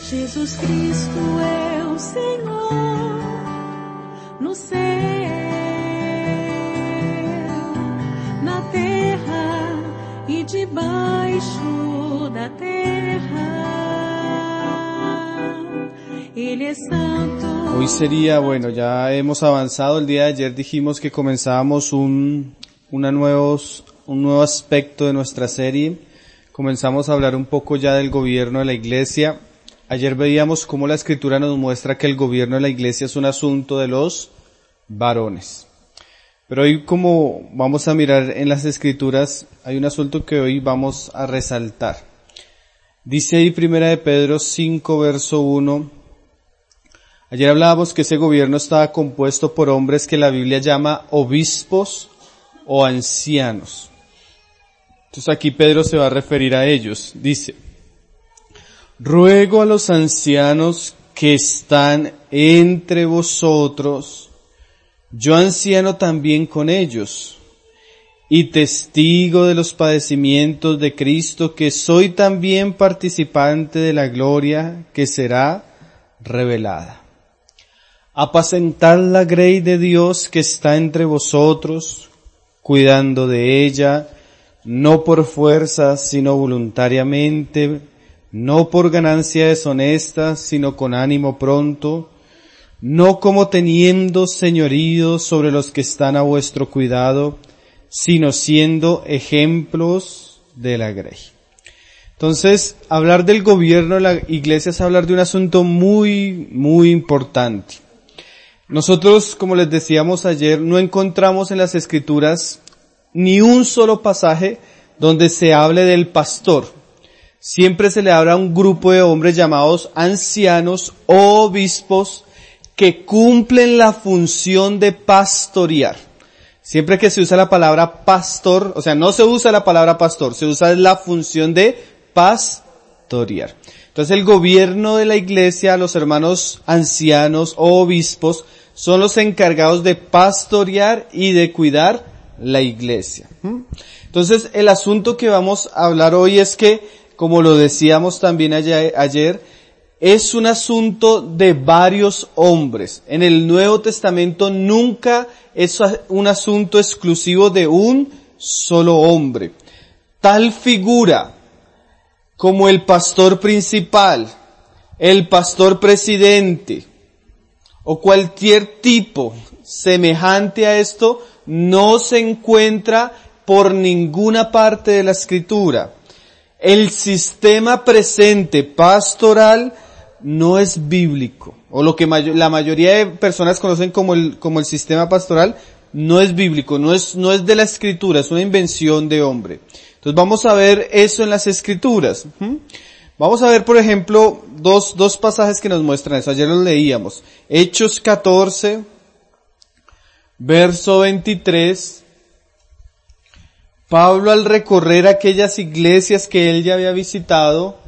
Jesus Cristo é o Senhor no céu, na terra e debaixo da terra. Él es santo. Hoy sería, bueno, ya hemos avanzado. El día de ayer dijimos que comenzábamos un nuevo aspecto de nuestra serie. Comenzamos a hablar un poco ya del gobierno de la iglesia. Ayer veíamos cómo la Escritura nos muestra que el gobierno de la iglesia es un asunto de los varones. Pero hoy, como vamos a mirar en las Escrituras, hay un asunto que hoy vamos a resaltar. Dice ahí 1 de Pedro 5, verso 1. Ayer hablábamos que ese gobierno estaba compuesto por hombres que la Biblia llama obispos o ancianos. Entonces aquí Pedro se va a referir a ellos. Dice: ruego a los ancianos que están entre vosotros, yo anciano también con ellos, y testigo de los padecimientos de Cristo, que soy también participante de la gloria que será revelada. Apacentad la grey de Dios que está entre vosotros, cuidando de ella, no por fuerza, sino voluntariamente, no por ganancia deshonesta, sino con ánimo pronto, no como teniendo señorío sobre los que están a vuestro cuidado, sino siendo ejemplos de la grey. Entonces, hablar del gobierno de la iglesia es hablar de un asunto muy, muy importante. Nosotros, como les decíamos ayer, no encontramos en las Escrituras ni un solo pasaje donde se hable del pastor. Siempre se le habla a un grupo de hombres llamados ancianos o obispos que cumplen la función de pastorear. Siempre que se usa la palabra pastor, o sea, no se usa la palabra pastor, se usa la función de pastorear. Entonces el gobierno de la iglesia, los hermanos ancianos o obispos, son los encargados de pastorear y de cuidar la iglesia. Entonces el asunto que vamos a hablar hoy es que, como lo decíamos también ayer, es un asunto de varios hombres. En el Nuevo Testamento nunca es un asunto exclusivo de un solo hombre. Tal figura como el pastor principal, el pastor presidente o cualquier tipo semejante a esto no se encuentra por ninguna parte de la Escritura. El sistema presente pastoral no es bíblico, o lo que la mayoría de personas conocen como el sistema pastoral no es bíblico, no es de la Escritura, es una invención de hombre. Entonces vamos a ver eso en las Escrituras. Vamos a ver, por ejemplo, dos pasajes que nos muestran eso. Ayer los leíamos. Hechos 14, verso 23. Pablo, al recorrer aquellas iglesias que él ya había visitado,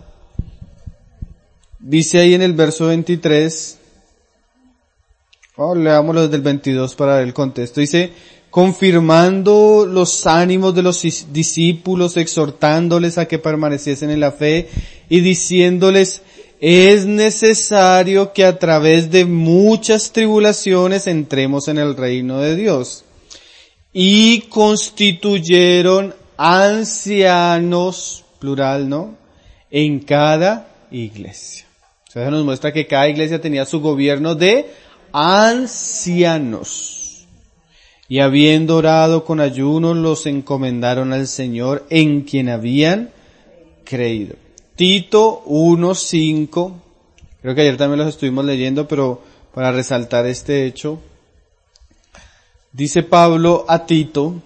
dice ahí en el verso 23, leámoslo desde el 22 para ver el contexto. Dice: confirmando los ánimos de los discípulos, exhortándoles a que permaneciesen en la fe y diciéndoles: es necesario que a través de muchas tribulaciones entremos en el reino de Dios. Y constituyeron ancianos, plural, ¿no?, en cada iglesia. O sea, eso nos muestra que cada iglesia tenía su gobierno de ancianos. Y habiendo orado con ayuno, los encomendaron al Señor en quien habían creído. Tito 1:5, creo que ayer también los estuvimos leyendo, pero para resaltar este hecho, dice Pablo a Tito,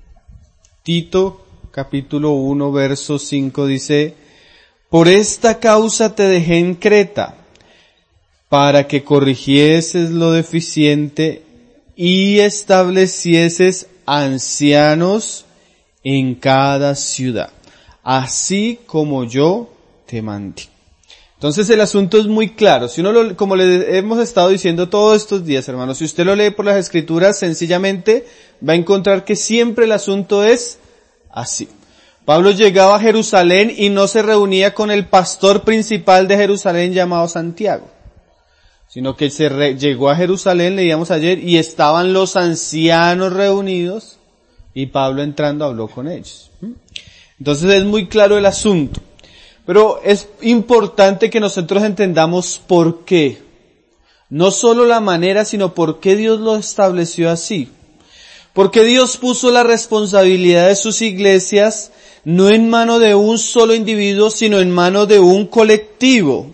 capítulo 1, verso 5, dice: por esta causa te dejé en Creta, para que corrigieses lo deficiente y establecieses ancianos en cada ciudad, así como yo te mandé. Entonces el asunto es muy claro. Si uno como le hemos estado diciendo todos estos días, hermanos, si usted lo lee por las Escrituras, sencillamente va a encontrar que siempre el asunto es así. Pablo llegaba a Jerusalén y no se reunía con el pastor principal de Jerusalén llamado Santiago, sino que llegó a Jerusalén, leíamos ayer, y estaban los ancianos reunidos y Pablo entrando habló con ellos. Entonces es muy claro el asunto, pero es importante que nosotros entendamos por qué. No solo la manera, sino por qué Dios lo estableció así. Porque Dios puso la responsabilidad de sus iglesias no en mano de un solo individuo, sino en mano de un colectivo.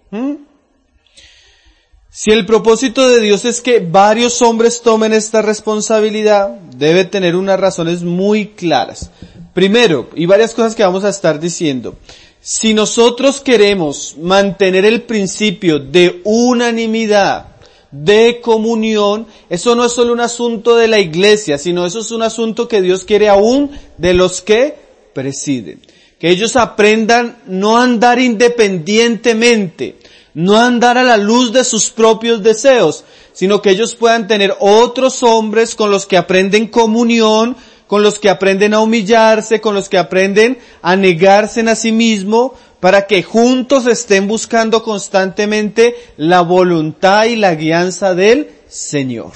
Si el propósito de Dios es que varios hombres tomen esta responsabilidad, debe tener unas razones muy claras. Primero, y varias cosas que vamos a estar diciendo, si nosotros queremos mantener el principio de unanimidad, de comunión, eso no es solo un asunto de la iglesia, sino eso es un asunto que Dios quiere aún de los que presiden. Que ellos aprendan no a andar independientemente, no a andar a la luz de sus propios deseos, sino que ellos puedan tener otros hombres con los que aprenden comunión, con los que aprenden a humillarse, con los que aprenden a negarse a sí mismo, para que juntos estén buscando constantemente la voluntad y la guianza del Señor.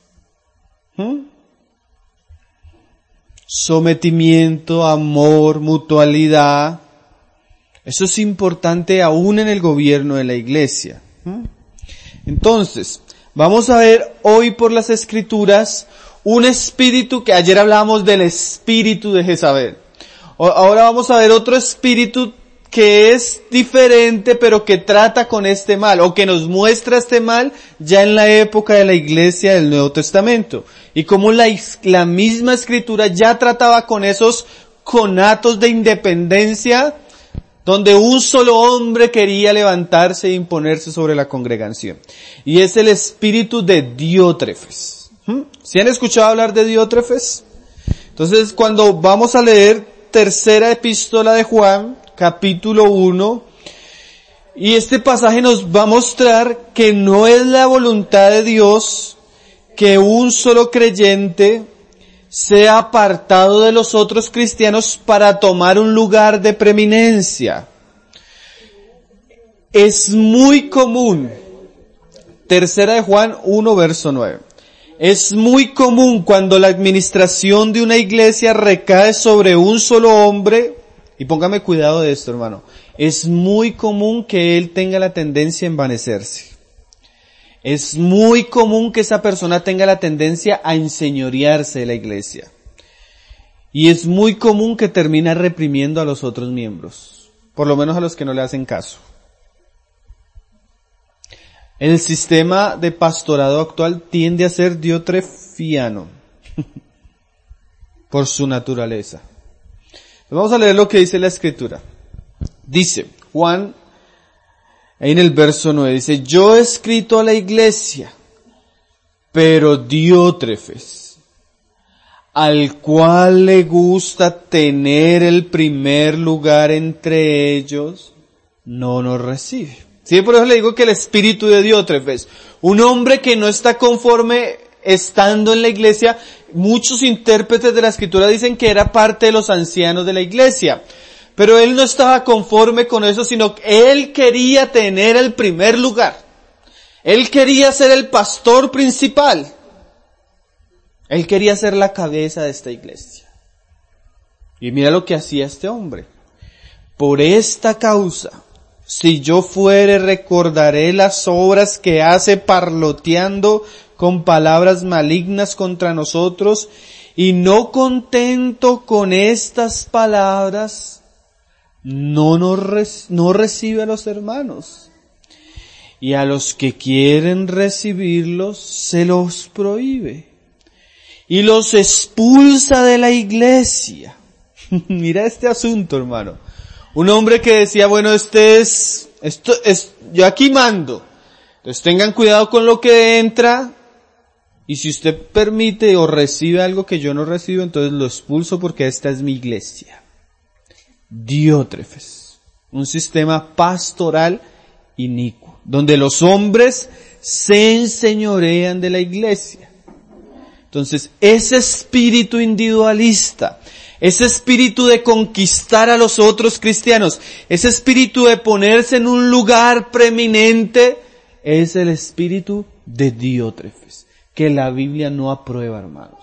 Sometimiento, amor, mutualidad. Eso es importante aún en el gobierno de la iglesia. Entonces, vamos a ver hoy por las Escrituras un espíritu que ayer hablábamos del espíritu de Jezabel. Ahora vamos a ver otro espíritu que es diferente, pero que trata con este mal, o que nos muestra este mal ya en la época de la iglesia del Nuevo Testamento. Y como la misma Escritura ya trataba con esos conatos de independencia, donde un solo hombre quería levantarse e imponerse sobre la congregación. Y es el espíritu de Diótrefes. ¿Sí han escuchado hablar de Diótrefes? Entonces, cuando vamos a leer tercera epístola de Juan, capítulo 1, y este pasaje nos va a mostrar que no es la voluntad de Dios que un solo creyente sea apartado de los otros cristianos para tomar un lugar de preeminencia. Es muy común, tercera de Juan 1, verso 9. Es muy común cuando la administración de una iglesia recae sobre un solo hombre, y póngame cuidado de esto, hermano, es muy común que él tenga la tendencia a envanecerse. Es muy común que esa persona tenga la tendencia a enseñorearse de la iglesia. Y es muy común que termine reprimiendo a los otros miembros, por lo menos a los que no le hacen caso. El sistema de pastorado actual tiende a ser diotrefiano por su naturaleza. Vamos a leer lo que dice la Escritura. Dice Juan, ahí en el verso 9, dice: yo he escrito a la iglesia, pero Diótrefes, al cual le gusta tener el primer lugar entre ellos, no nos recibe. Sí, por eso le digo que el espíritu de Diótrefes, un hombre que no está conforme estando en la iglesia, muchos intérpretes de la Escritura dicen que era parte de los ancianos de la iglesia, pero él no estaba conforme con eso, sino que él quería tener el primer lugar. Él quería ser el pastor principal. Él quería ser la cabeza de esta iglesia. Y mira lo que hacía este hombre. Por esta causa, si yo fuere, recordaré las obras que hace parloteando con palabras malignas contra nosotros, y no contento con estas palabras, no recibe a los hermanos. Y a los que quieren recibirlos, se los prohíbe. Y los expulsa de la iglesia. Mira este asunto, hermano. Un hombre que decía, bueno, yo aquí mando. Entonces tengan cuidado con lo que entra. Y si usted permite o recibe algo que yo no recibo, entonces lo expulso porque esta es mi iglesia. Diótrefes. Un sistema pastoral inicuo, donde los hombres se enseñorean de la iglesia. Entonces, ese espíritu individualista, ese espíritu de conquistar a los otros cristianos, ese espíritu de ponerse en un lugar preeminente, es el espíritu de Diótrefes, que la Biblia no aprueba, hermanos.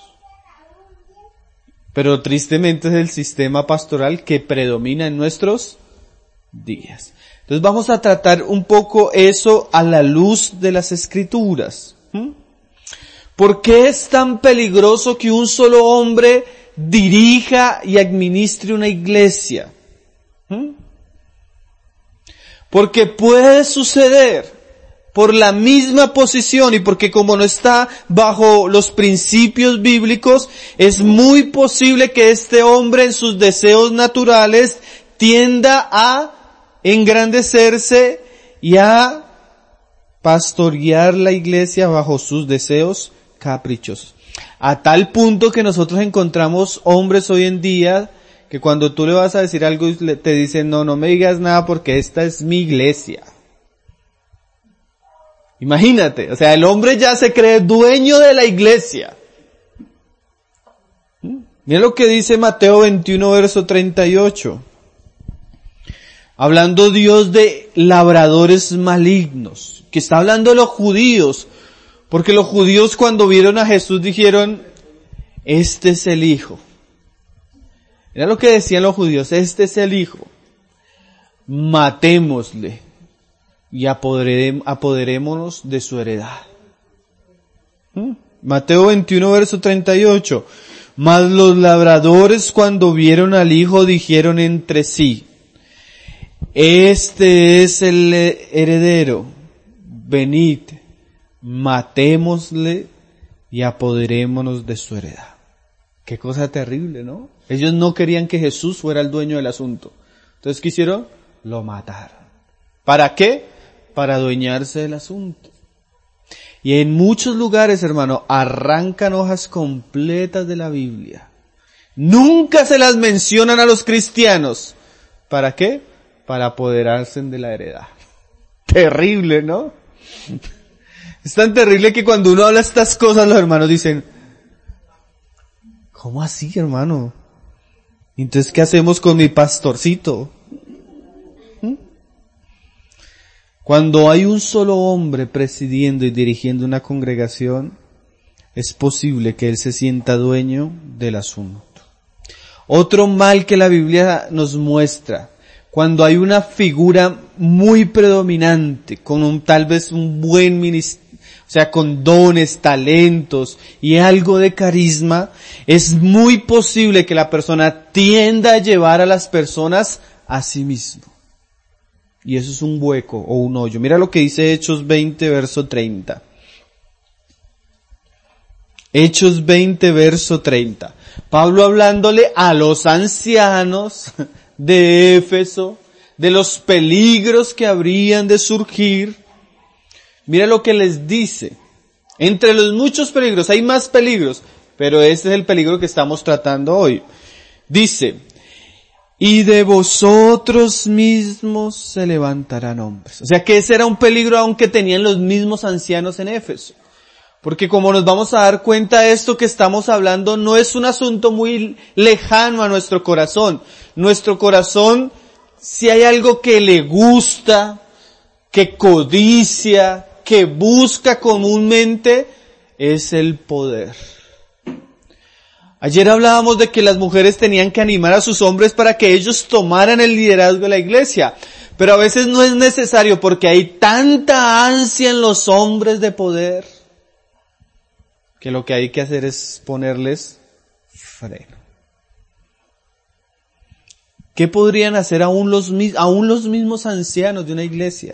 Pero tristemente es el sistema pastoral que predomina en nuestros días. Entonces vamos a tratar un poco eso a la luz de las Escrituras. ¿Por qué es tan peligroso que un solo hombre dirija y administre una iglesia? Porque puede suceder por la misma posición y porque como no está bajo los principios bíblicos, es muy posible que este hombre en sus deseos naturales tienda a engrandecerse y a pastorear la iglesia bajo sus deseos caprichosos. A tal punto que nosotros encontramos hombres hoy en día que cuando tú le vas a decir algo te dicen, no me digas nada porque esta es mi iglesia. Imagínate, o sea, el hombre ya se cree dueño de la iglesia. Mira lo que dice Mateo 21, verso 38. Hablando Dios de labradores malignos, que está hablando de los judíos, porque los judíos cuando vieron a Jesús dijeron, este es el Hijo. Mira lo que decían los judíos, este es el Hijo. Matémosle y apoderémonos de su heredad. Mateo 21, verso 38. Mas los labradores cuando vieron al Hijo dijeron entre sí, este es el heredero, venid, matémosle y apoderémonos de su heredad. Qué cosa terrible, ¿no? Ellos no querían que Jesús fuera el dueño del asunto. Entonces, ¿qué hicieron? Lo mataron. ¿Para qué? Para adueñarse del asunto. Y en muchos lugares, hermano, arrancan hojas completas de la Biblia. Nunca se las mencionan a los cristianos. ¿Para qué? Para apoderarse de la heredad. Terrible, ¿no? Es tan terrible que cuando uno habla estas cosas, los hermanos dicen, ¿cómo así, hermano? Entonces, ¿qué hacemos con mi pastorcito? Cuando hay un solo hombre presidiendo y dirigiendo una congregación, es posible que él se sienta dueño del asunto. Otro mal que la Biblia nos muestra, cuando hay una figura muy predominante, con tal vez un buen ministerio, o sea, con dones, talentos y algo de carisma, es muy posible que la persona tienda a llevar a las personas a sí mismo. Y eso es un hueco o un hoyo. Mira lo que dice Hechos 20, verso 30. Hechos 20, verso 30. Pablo hablándole a los ancianos de Éfeso, de los peligros que habrían de surgir. Mira lo que les dice. Entre los muchos peligros, hay más peligros, pero este es el peligro que estamos tratando hoy. Dice, y de vosotros mismos se levantarán hombres. O sea que ese era un peligro aunque tenían los mismos ancianos en Éfeso. Porque como nos vamos a dar cuenta, esto que estamos hablando no es un asunto muy lejano a nuestro corazón. Nuestro corazón, si hay algo que le gusta, que codicia, que busca comúnmente, es el poder. Ayer hablábamos de que las mujeres tenían que animar a sus hombres para que ellos tomaran el liderazgo de la iglesia. Pero a veces no es necesario porque hay tanta ansia en los hombres de poder que lo que hay que hacer es ponerles freno. ¿Qué podrían hacer aún los mismos ancianos de una iglesia?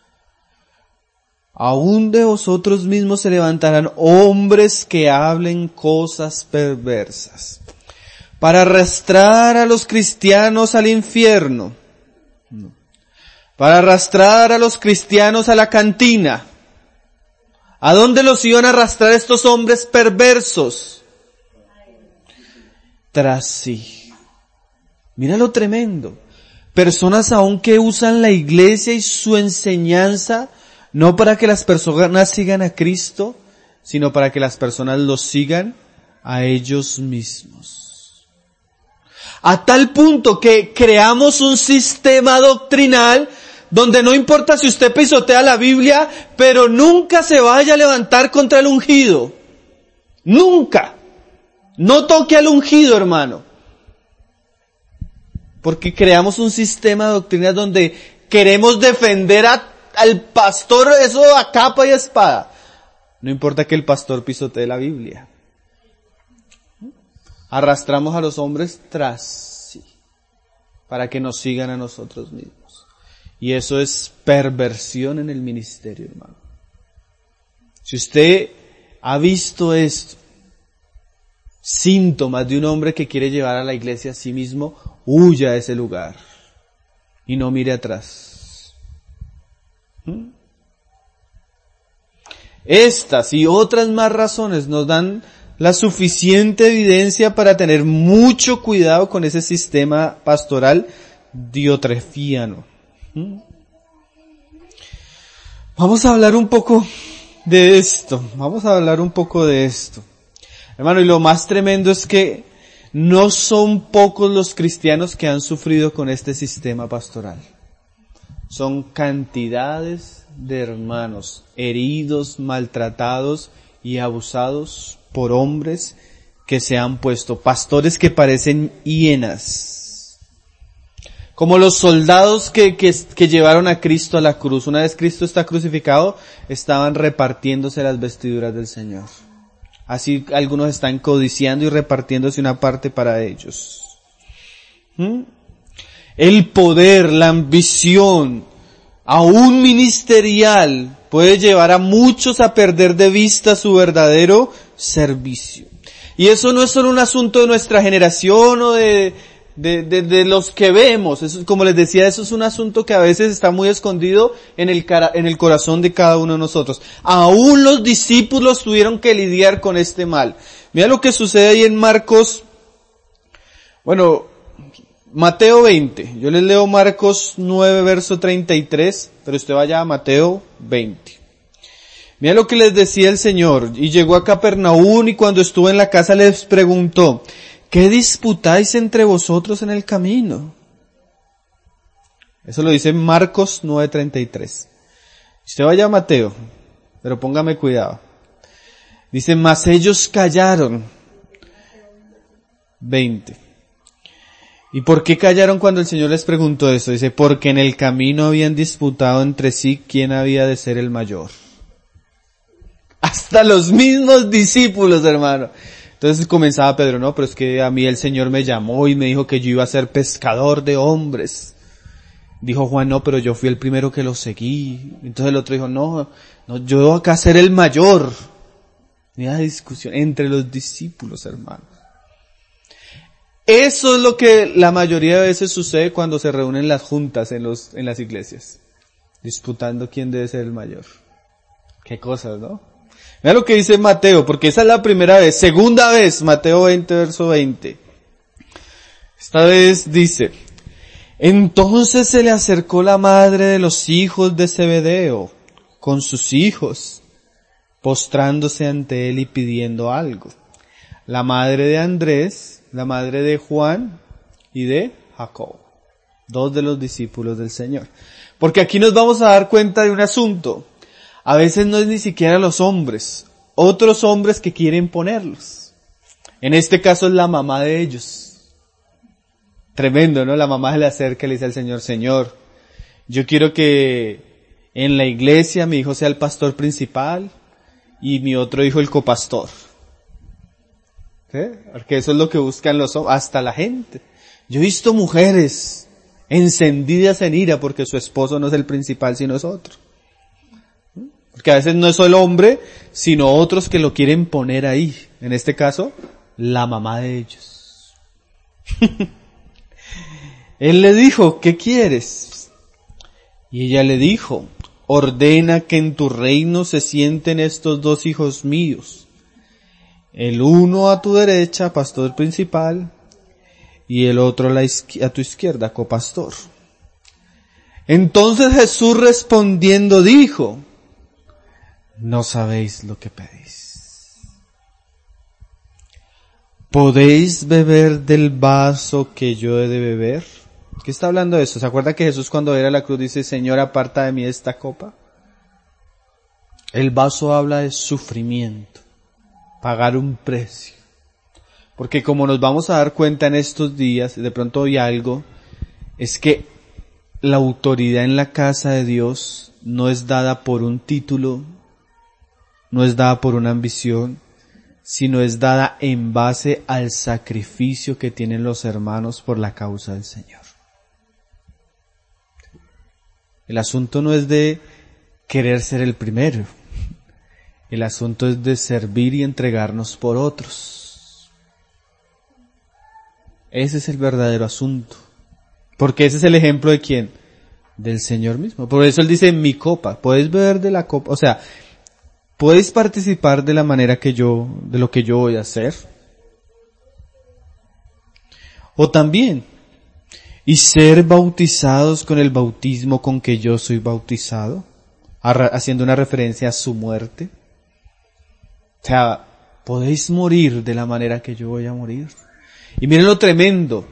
Aún de vosotros mismos se levantarán hombres que hablen cosas perversas, para arrastrar a los cristianos al infierno, para arrastrar a los cristianos a la cantina. ¿A dónde los iban a arrastrar estos hombres perversos? Tras sí. Mira lo tremendo. Personas aún que usan la iglesia y su enseñanza no para que las personas sigan a Cristo, sino para que las personas los sigan a ellos mismos. A tal punto que creamos un sistema doctrinal donde no importa si usted pisotea la Biblia, pero nunca se vaya a levantar contra el ungido. Nunca. No toque al ungido, hermano. Porque creamos un sistema doctrinal donde queremos defender al pastor, eso a capa y espada. No importa que el pastor pisotee la Biblia. Arrastramos a los hombres tras sí, para que nos sigan a nosotros mismos. Y eso es perversión en el ministerio, hermano. Si usted ha visto esto, síntomas de un hombre que quiere llevar a la iglesia a sí mismo, huya a ese lugar y no mire atrás. Estas y otras más razones nos dan la suficiente evidencia para tener mucho cuidado con ese sistema pastoral diotrefiano. Vamos a hablar un poco de esto. Hermano, y lo más tremendo es que no son pocos los cristianos que han sufrido con este sistema pastoral. Son cantidades de hermanos heridos, maltratados y abusados por hombres que se han puesto, pastores que parecen hienas. Como los soldados que llevaron a Cristo a la cruz. Una vez Cristo está crucificado, estaban repartiéndose las vestiduras del Señor. Así algunos están codiciando y repartiéndose una parte para ellos. El poder, la ambición, aún ministerial, puede llevar a muchos a perder de vista su verdadero servicio. Y eso no es solo un asunto de nuestra generación o de los que vemos. Eso, como les decía, eso es un asunto que a veces está muy escondido en el corazón de cada uno de nosotros. Aún los discípulos tuvieron que lidiar con este mal. Mira lo que sucede ahí en Marcos, Mateo 20. Yo les leo Marcos 9, verso 33, pero usted vaya a Mateo 20. Mira lo que les decía el Señor. Y llegó a Capernaum y cuando estuvo en la casa les preguntó: ¿qué disputáis entre vosotros en el camino? Eso lo dice Marcos 9:33. Usted vaya a Mateo, pero póngame cuidado. Dice, mas ellos callaron. 20. ¿Y por qué callaron cuando el Señor les preguntó eso? Dice, porque en el camino habían disputado entre sí quién había de ser el mayor. Hasta los mismos discípulos, hermano. Entonces comenzaba Pedro, no, pero es que a mí el Señor me llamó y me dijo que yo iba a ser pescador de hombres. Dijo Juan, no, pero yo fui el primero que lo seguí. Entonces el otro dijo, no, yo debo acá ser el mayor. Mira la discusión entre los discípulos, hermano. Eso es lo que la mayoría de veces sucede cuando se reúnen las juntas en las iglesias. Disputando quién debe ser el mayor. Qué cosas, ¿no? Mira lo que dice Mateo, porque esa es la primera vez. Segunda vez, Mateo 20, verso 20. Esta vez dice, entonces se le acercó la madre de los hijos de Zebedeo con sus hijos, postrándose ante él y pidiendo algo. La madre de Andrés, la madre de Juan y de Jacob, dos de los discípulos del Señor. Porque aquí nos vamos a dar cuenta de un asunto. A veces no es ni siquiera los hombres, otros hombres que quieren ponerlos. En este caso es la mamá de ellos. Tremendo, ¿no? La mamá se le acerca y le dice al Señor, Señor, yo quiero que en la iglesia mi hijo sea el pastor principal y mi otro hijo el copastor. ¿Sí? Porque eso es lo que buscan los hombres, hasta la gente. Yo he visto mujeres encendidas en ira porque su esposo no es el principal sino es otro. Porque a veces no es solo el hombre, sino otros que lo quieren poner ahí. En este caso, la mamá de ellos. Él le dijo, ¿qué quieres? Y ella le dijo, ordena que en tu reino se sienten estos dos hijos míos. El uno a tu derecha, pastor principal, y el otro a tu izquierda, copastor. Entonces Jesús respondiendo dijo, no sabéis lo que pedís. ¿podéis beber del vaso que yo he de beber? ¿Qué está hablando de eso? ¿Se acuerda que Jesús cuando era a la cruz dice, Señor, aparta de mí esta copa? El vaso habla de sufrimiento, pagar un precio. Porque como nos vamos a dar cuenta en estos días, de pronto hoy algo, es que la autoridad en la casa de Dios no es dada por un título, no es dada por una ambición, sino es dada en base al sacrificio que tienen los hermanos por la causa del Señor. El asunto no es de querer ser el primero, el asunto es de servir y entregarnos por otros. Ese es el verdadero asunto. Porque ese es el ejemplo de ¿quién? Del Señor mismo. Por eso Él dice, mi copa, puedes beber de la copa, o sea, puedes participar de la manera de lo que yo voy a hacer. O también, y ser bautizados con el bautismo con que yo soy bautizado, haciendo una referencia a su muerte. O sea, podéis morir de la manera que yo voy a morir. Y miren lo tremendo.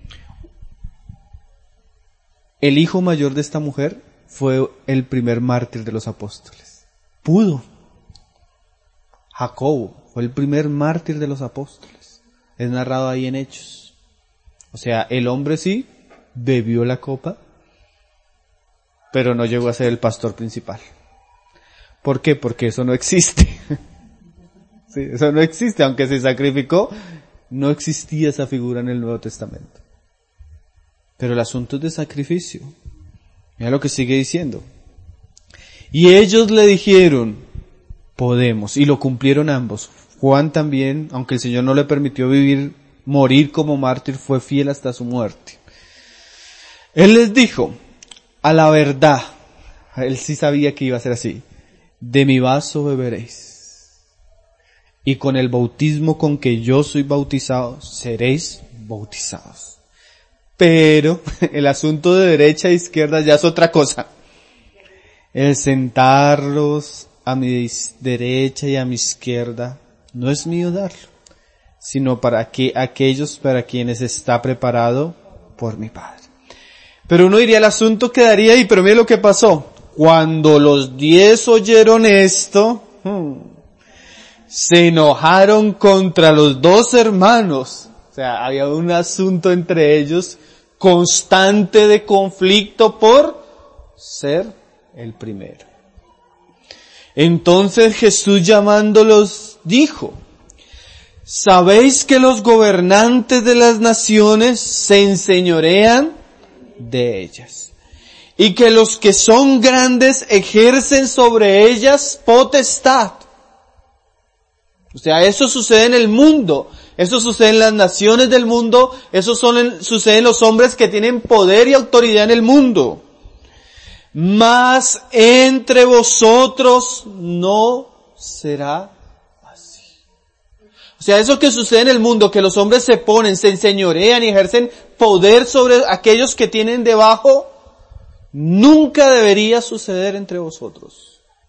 El hijo mayor de esta mujer fue el primer mártir de los apóstoles. Pudo. Jacobo fue el primer mártir de los apóstoles. Es narrado ahí en Hechos. O sea, el hombre sí bebió la copa, pero no llegó a ser el pastor principal. ¿Por qué? Porque eso no existe. Sí, eso no existe. Aunque se sacrificó, no existía esa figura en el Nuevo Testamento. Pero el asunto es de sacrificio. Mira lo que sigue diciendo. Y ellos le dijeron, podemos, y lo cumplieron ambos. Juan también, aunque el Señor no le permitió morir como mártir, fue fiel hasta su muerte. Él les dijo, a la verdad, él sí sabía que iba a ser así, de mi vaso beberéis, y con el bautismo con que yo soy bautizado, seréis bautizados. Pero el asunto de derecha e izquierda ya es otra cosa. El sentarlos a mi derecha y a mi izquierda no es mío darlo, sino para que aquellos para quienes está preparado por mi Padre. Pero uno diría, el asunto quedaría ahí, pero mire lo que pasó. Cuando los 10 oyeron esto, se enojaron contra los 2 hermanos. O sea, había un asunto entre ellos constante de conflicto por ser el primero. Entonces Jesús llamándolos dijo, ¿sabéis que los gobernantes de las naciones se enseñorean de ellas? Y que los que son grandes ejercen sobre ellas potestad. O sea, eso sucede en el mundo. Eso sucede en las naciones del mundo, eso sucede en los hombres que tienen poder y autoridad en el mundo. Mas entre vosotros no será así. O sea, eso que sucede en el mundo, que los hombres se enseñorean y ejercen poder sobre aquellos que tienen debajo, nunca debería suceder entre vosotros.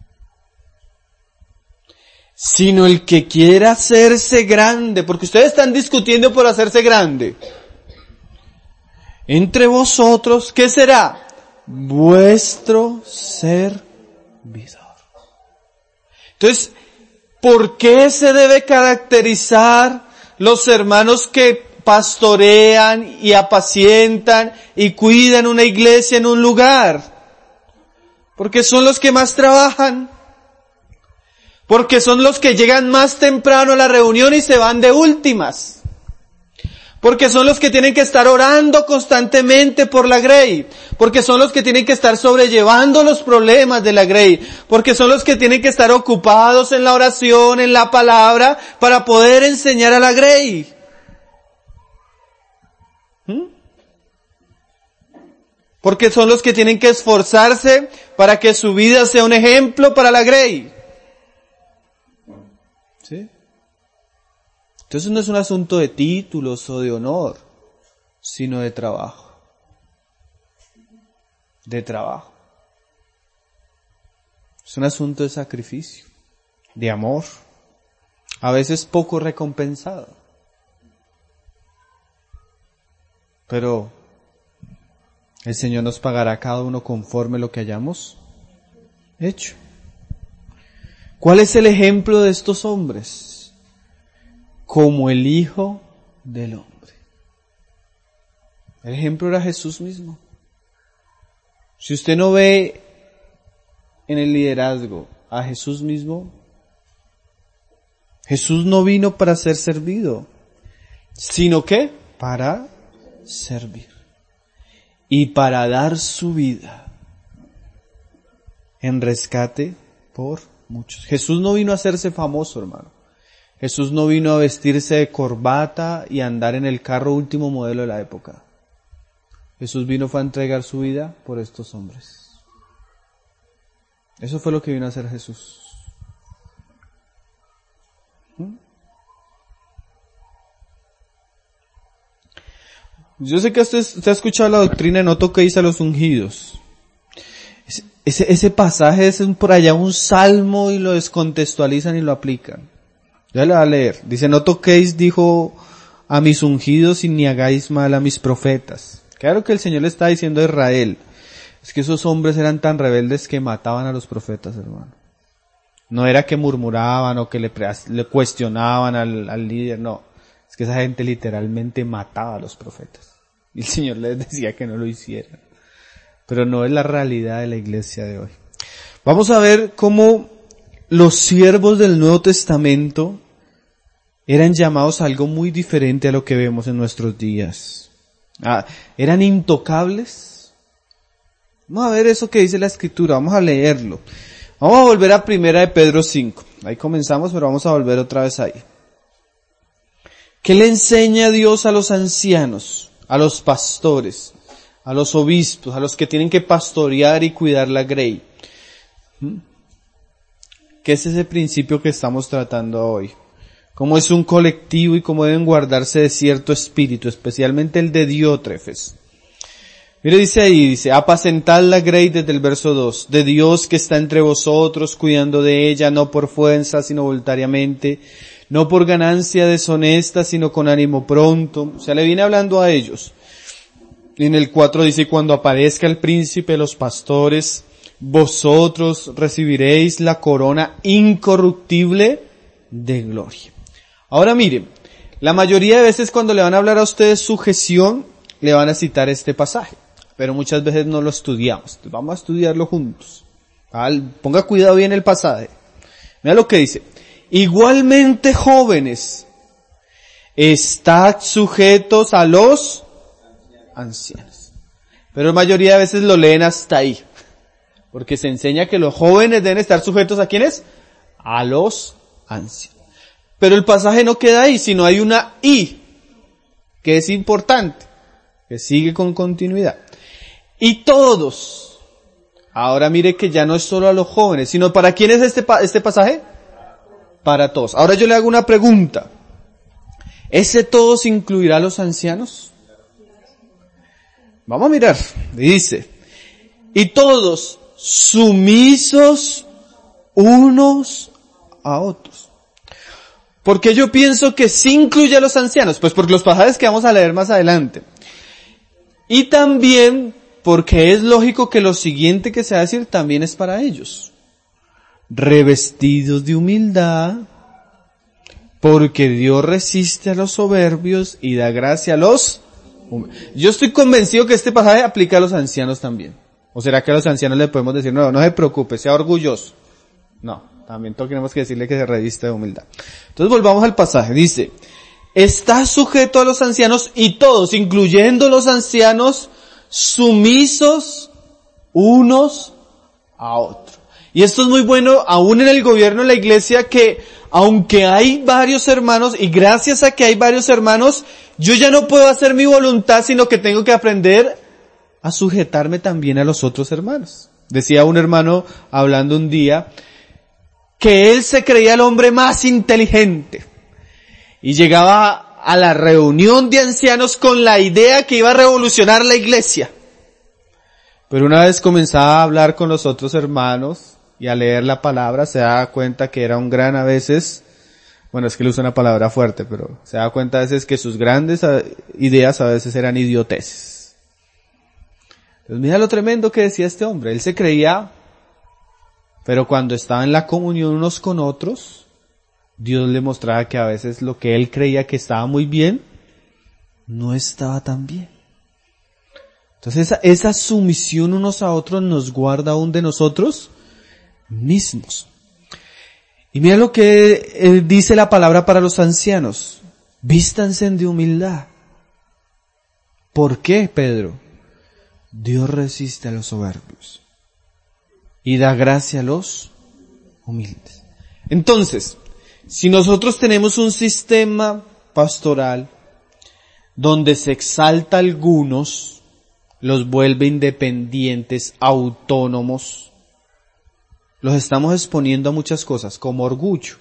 Sino el que quiera hacerse grande, porque ustedes están discutiendo por hacerse grande. Entre vosotros, ¿qué será? Vuestro servidor. Entonces, ¿por qué se debe caracterizar los hermanos que pastorean y apacientan y cuidan una iglesia en un lugar? Porque son los que más trabajan. Porque son los que llegan más temprano a la reunión y se van de últimas. Porque son los que tienen que estar orando constantemente por la Grey. Porque son los que tienen que estar sobrellevando los problemas de la Grey. Porque son los que tienen que estar ocupados en la oración, en la palabra, para poder enseñar a la Grey. Porque son los que tienen que esforzarse para que su vida sea un ejemplo para la Grey. ¿Sí? Entonces no es un asunto de títulos o de honor, sino de trabajo. De trabajo. Es un asunto de sacrificio, de amor, a veces poco recompensado. pero el Señor nos pagará a cada uno conforme lo que hayamos hecho. ¿Cuál es el ejemplo de estos hombres? Como el Hijo del Hombre. El ejemplo era Jesús mismo. Si usted no ve en el liderazgo a Jesús mismo, Jesús no vino para ser servido, sino que para servir y para dar su vida en rescate por muchos. Jesús no vino a hacerse famoso, hermano. Jesús no vino a vestirse de corbata y a andar en el carro último modelo de la época. Jesús fue a entregar su vida por estos hombres. Eso fue lo que vino a hacer Jesús. Yo sé que usted ha escuchado la doctrina, no toquéis a los ungidos. Ese pasaje es por allá un salmo y lo descontextualizan y lo aplican. Ya le voy a leer. Dice, no toquéis, dijo, a mis ungidos y ni hagáis mal a mis profetas. Claro que el Señor le está diciendo a Israel. Es que esos hombres eran tan rebeldes que mataban a los profetas, hermano. No era que murmuraban o que le cuestionaban al líder, no. Es que esa gente literalmente mataba a los profetas. Y el Señor les decía que no lo hicieran. Pero no es la realidad de la iglesia de hoy. Vamos a ver cómo los siervos del Nuevo Testamento eran llamados a algo muy diferente a lo que vemos en nuestros días. Eran intocables. Vamos a ver eso que dice la Escritura, vamos a leerlo. Vamos a volver a 1 de Pedro 5. Ahí comenzamos, pero vamos a volver otra vez ahí. ¿Qué le enseña Dios a los ancianos, a los pastores, a los obispos, a los que tienen que pastorear y cuidar la grey? ¿Qué es ese principio que estamos tratando hoy? Cómo es un colectivo y cómo deben guardarse de cierto espíritu, especialmente el de Diótrefes. Mire, dice ahí, apacentad la grey desde el verso 2, de Dios que está entre vosotros, cuidando de ella, no por fuerza, sino voluntariamente, no por ganancia deshonesta, sino con ánimo pronto. O sea, le viene hablando a ellos. Y en el 4 dice, cuando aparezca el príncipe de los pastores, vosotros recibiréis la corona incorruptible de gloria. Ahora miren, la mayoría de veces cuando le van a hablar a ustedes sujeción, le van a citar este pasaje, pero muchas veces no lo estudiamos. Entonces vamos a estudiarlo juntos. Ponga cuidado bien el pasaje. Mira lo que dice. Igualmente jóvenes, estad sujetos a los ancianos. Pero la mayoría de veces lo leen hasta ahí. Porque se enseña que los jóvenes deben estar sujetos ¿a quiénes? A los ancianos. Pero el pasaje no queda ahí, sino hay una y, que es importante, que sigue con continuidad. Y todos. Ahora mire que ya no es solo a los jóvenes, sino ¿para quién es este pasaje? Para todos. Ahora yo le hago una pregunta. ¿Ese todos incluirá a los ancianos? Vamos a mirar. Dice, y todos sumisos unos a otros. ¿Por qué yo pienso que sí incluye a los ancianos? Pues por los pasajes que vamos a leer más adelante. Y también porque es lógico que lo siguiente que se va a decir también es para ellos. Revestidos de humildad, porque Dios resiste a los soberbios y da gracia a los humildes. Yo estoy convencido que este pasaje aplica a los ancianos también. ¿O será que a los ancianos le podemos decir, no se preocupe, sea orgulloso? No, también tenemos que decirle que se reviste de humildad. Entonces volvamos al pasaje. Dice, está sujeto a los ancianos y todos, incluyendo los ancianos, sumisos unos a otros. Y esto es muy bueno aún en el gobierno de la iglesia, que aunque hay varios hermanos y gracias a que hay varios hermanos, yo ya no puedo hacer mi voluntad, sino que tengo que aprender a sujetarme también a los otros hermanos. Decía un hermano hablando un día que él se creía el hombre más inteligente y llegaba a la reunión de ancianos con la idea que iba a revolucionar la iglesia. Pero una vez comenzaba a hablar con los otros hermanos y a leer la palabra, se daba cuenta que era un gran, a veces, Bueno, es que él usa una palabra fuerte, pero se da cuenta a veces que sus grandes ideas a veces eran idioteces. Pues mira lo tremendo que decía este hombre. Él se creía, pero cuando estaba en la comunión unos con otros, Dios le mostraba que a veces lo que él creía que estaba muy bien, no estaba tan bien. Entonces esa sumisión unos a otros nos guarda aún de nosotros mismos. Y mira lo que dice la palabra para los ancianos. Vístanse de humildad. ¿Por qué, Pedro? Dios resiste a los soberbios y da gracia a los humildes. Entonces, si nosotros tenemos un sistema pastoral donde se exalta a algunos, los vuelve independientes, autónomos, los estamos exponiendo a muchas cosas, como orgullo.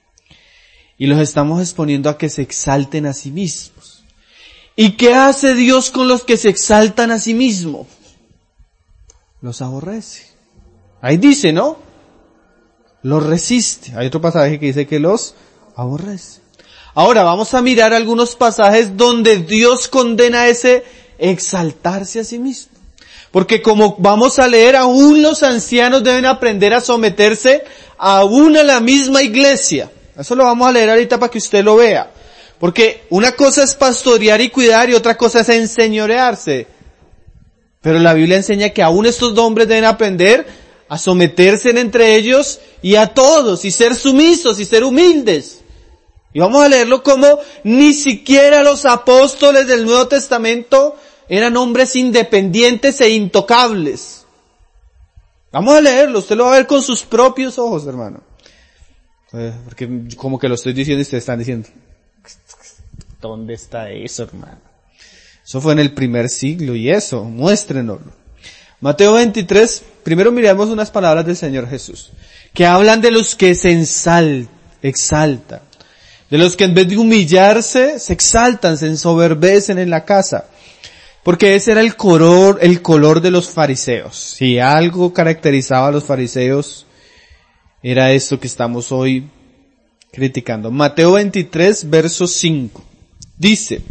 Y los estamos exponiendo a que se exalten a sí mismos. ¿Y qué hace Dios con los que se exaltan a sí mismos? Los aborrece. Ahí dice, ¿no? Los resiste. Hay otro pasaje que dice que los aborrece. Ahora vamos a mirar algunos pasajes donde Dios condena ese exaltarse a sí mismo. Porque como vamos a leer, aún los ancianos deben aprender a someterse aún a la misma iglesia. Eso lo vamos a leer ahorita para que usted lo vea. Porque una cosa es pastorear y cuidar y otra cosa es enseñorearse. Pero la Biblia enseña que aún estos hombres deben aprender a someterse entre ellos y a todos, y ser sumisos y ser humildes. Y vamos a leerlo como ni siquiera los apóstoles del Nuevo Testamento eran hombres independientes e intocables. Vamos a leerlo, usted lo va a ver con sus propios ojos, hermano. Porque como que lo estoy diciendo y ustedes están diciendo, ¿dónde está eso, hermano? Eso fue en el primer siglo y eso, muéstrenoslo. Mateo 23, primero miremos unas palabras del Señor Jesús, que hablan de los que se exaltan, de los que en vez de humillarse, se exaltan, se ensoberbecen en la casa. Porque ese era el color de los fariseos. Si algo caracterizaba a los fariseos, era esto que estamos hoy criticando. Mateo 23, verso 5. Dice,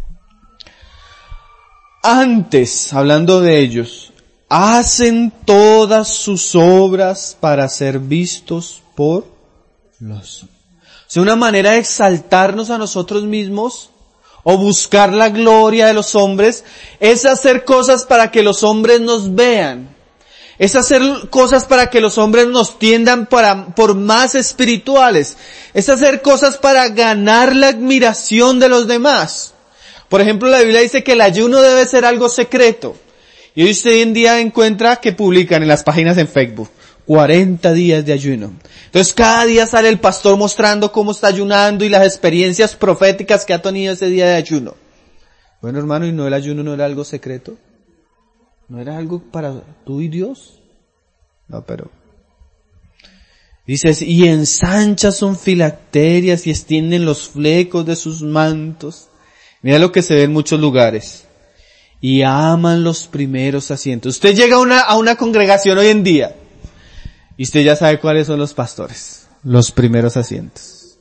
antes, hablando de ellos, hacen todas sus obras para ser vistos por los hombres. O sea, una manera de exaltarnos a nosotros mismos o buscar la gloria de los hombres es hacer cosas para que los hombres nos vean. Es hacer cosas para que los hombres nos tiendan por más espirituales. Es hacer cosas para ganar la admiración de los demás. Por ejemplo, la Biblia dice que el ayuno debe ser algo secreto. Y hoy en día encuentra que publican en las páginas en Facebook 40 días de ayuno. Entonces cada día sale el pastor mostrando cómo está ayunando y las experiencias proféticas que ha tenido ese día de ayuno. Bueno, hermano, ¿y no el ayuno no era algo secreto? ¿No era algo para tú y Dios? No, pero dices, y ensancha sus filacterias y extienden los flecos de sus mantos. Mira lo que se ve en muchos lugares. Y aman los primeros asientos. Usted llega a una congregación hoy en día y usted ya sabe cuáles son los pastores. Los primeros asientos.